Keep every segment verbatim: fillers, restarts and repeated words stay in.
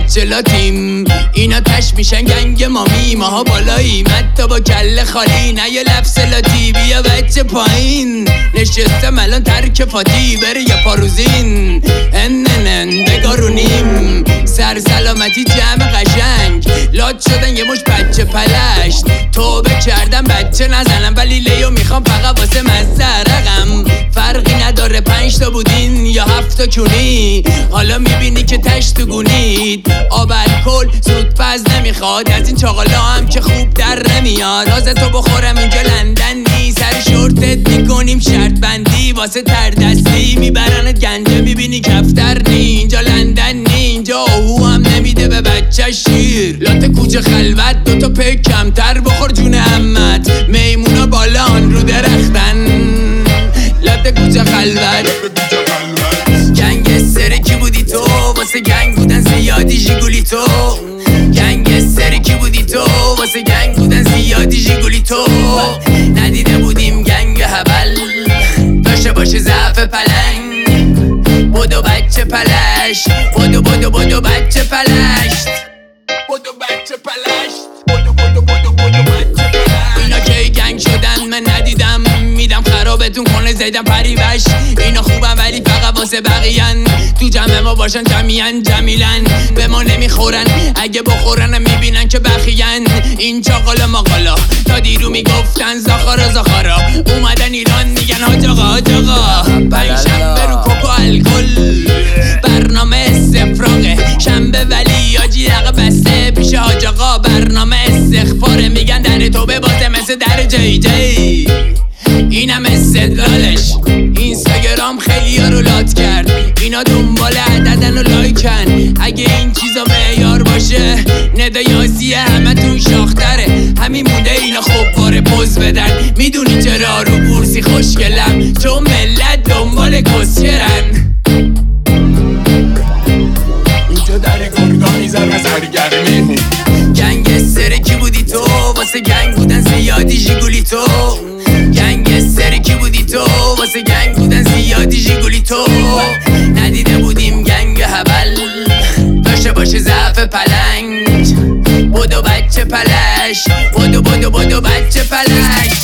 بچه لاتیم، اینا تش میشن گنگ مامی، ماها بالاییم حتی با کله خالی. نه یه لفظ لاتی بیا بچه پایین، نشستم الان ترک فاتی بره یه پاروزین اننن بگارونیم. سر سلامتی جمع قشنگ لات شدن یه مش بچه پلشت. توبه کردم بچه نزنم ولی لیو میخوام فقط واسه مزه رقم. فرقی نداره پنج تا بودین یا هفت تا کونی، حالا میبینی که تش تو گونید. آب الکل زود پز نمیخواد، از این چاقالا هم که خوب در نمیاد. راز تو بخورم اینجا لندن نی، سر شورتت میکنیم شرط بندی واسه تردستی. میبرنت گنجه میبینی کفتر نی، اینجا لندن نی، اینجا آهو هم نمیده به بچه شیر. لات کوچه خلوت دوتا پک کمتر بخور جون عمت، میمونا بالان رو درختن. لات کوچه خلوت گنگ سره کی بودی تو، واسه گنگ بودن زیادی جیگولی تو. گنگ سره کی بودی تو، واسه گنگ بودن زیادی جیگولی تو. ندیده بودیم گنگ هبل داشته باشه ضعف پلنگ. بودو بچه پلشت، بودو بودو بودو بچه پلشت، بودو بچه پلشت، بودو بودو بودو بودو بچه پلشت. اینا کی گنگ شدن من ندیدم، میدم خرابتون کنه زیدم پری بش. اینا خوبن ولی فقط واسه بقیان، تو جمع ما باشن جمیعن جمیلن. به ما نمیخورن اگه بخورن میبینن که بخیان. این چاقالا ماقالا تا دیرو میگفتن زاخارا زاخارا، اومدن ایران میگن حاج آقا حاج آقا. پنج شنبه رو کوکو الکل برنامه استفراغه، شنبه ولی آجی رقه بسته پیش حاج آقا برنامه استخباره. میگن در تو به بازه مثل در جی جی، اینم استدلالش. اینستاگرام خیلی ها رو لات کرد، اینا دنبال عددن و لایکن. اگه این چیزا معیار باشه ندا یاسیه همه تون شاختره. همین مونده اینا خوب باره پوز بدن، میدونی چرا رو بورسی خوشگلم؟ چون ملت دنبال کسچرن. اینجا در گرگا میزن سرگرمی. گنگ سره کی بودی تو، واسه گنگ بودن زیادی جیگولی تو. گنگ سره کی بودی تو، واسه گنگ بودن زیادی جیگولی تو. ندیده بودیم گنگ هبل داشته باشه ضعف پلنگ. بودو بچه پلش، بودو بودو بودو بچه پلش.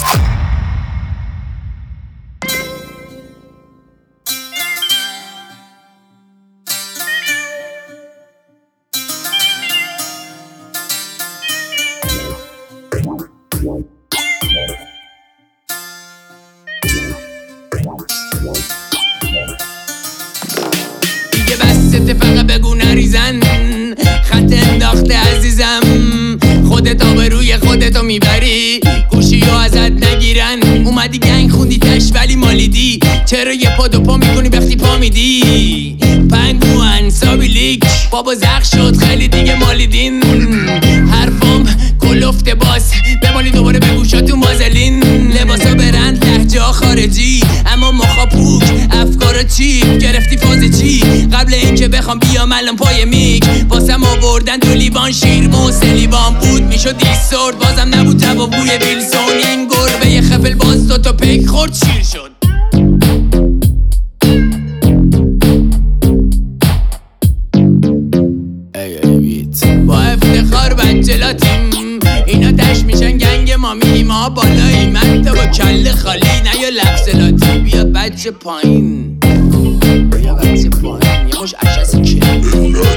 دیگه بسته فقط بگو نریزن، خط انداخته عزیزم. خودت آبروی خودتو میبری، گوشیو ازت نگیرن. اومدی گنگ خوندی تش ولی مالیدی، چرا یه پا دو پا میکنی وقتی پا میدی؟ پنگوان سابیلیک بابا زخ شد خیلی دیگه مالیدین. حرفم کلفت باز بمالی دوباره به گوشاتون بازلین. لباسا برند لحجه خارجی اما مخا پوک، افکارا چیپ گرفتی فاز چی؟ قبل اینکه بخوام بیام الان پای میک واسم آوردن دو لیوان شیر موسه لیوان بود میشد دیسورد، بازم نبود تبا بوی ویلسون. این گربه یه خفل باز دو تا پیک خورد شیر شد. با افتخار بچه لاتیم، اینا تش میشن گنگ مامی، ما بالاییم حتی با کله خالی. نه یا لفظ لاتی بیا بچه پایین، بیا بچه پایین یه مش عشسی که